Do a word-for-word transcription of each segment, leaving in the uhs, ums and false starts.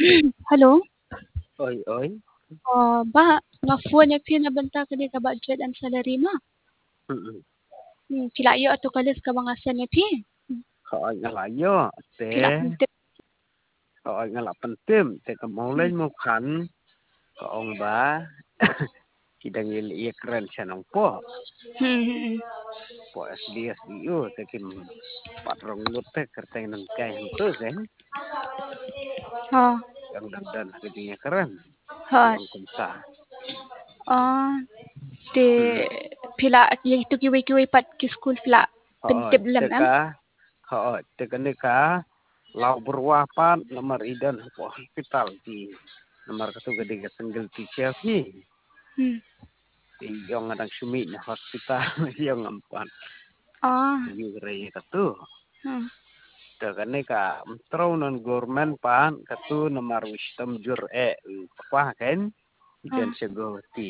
Hello? Oy, oy. Ah, ba nga phone yak pinabanta kani ka budget and salary mo? Mm. Hmm, kilayo ato kalis ka mga sanapi. Kaay nga layo, te. Kila punti. Kaay nga la pentim, te kamulay Hmm. mo kan. Kaong ba? Kidang ili keren siya ng po. Hmm, hmm, hmm. Po S D S D U, te kim patrong lute kerteng ng kay hantu sen. Ha. Yang dandan kadinya keren. Ha. Yang kumsa. Ah, te Mm. pila yung tu kiwi-kiwi pat ki school pila Oo, pentib lam am. teka. Oo, teka ni ka. Lau berwapan nomor idan po hospital di nomor katu gede kesenggel teacher ki. Hmm. Yung adang sumi na hospital yung ampan. Ah. Yung raya katu. Hmm. Dagan ka metro non government pan katu nomor wisdom jur e apa kan dan Ah. segoti.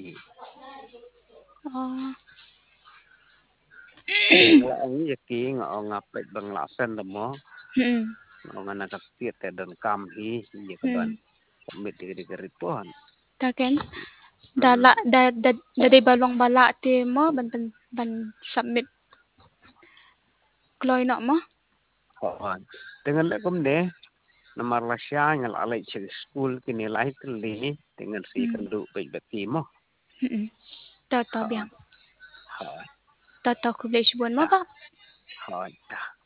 Ah. Bangla ang yaki nga ngapet bangla sen mo. Hmm. Nga nakapit dan kamhi iya kaban. Hmm. Komit di geripon. Taken dala Hmm. da da da day balong bala ti mo ban ban ban submit kloy na mo. Oo. Dengan lekom deh nomor lasya ngal alay sa school kinilay tali dengan si Hmm. kandu bay bati mo. Hmm. Tata Ha. biang. Ha. Tata ko besh bon mo Ta. ba? Ha. Ta.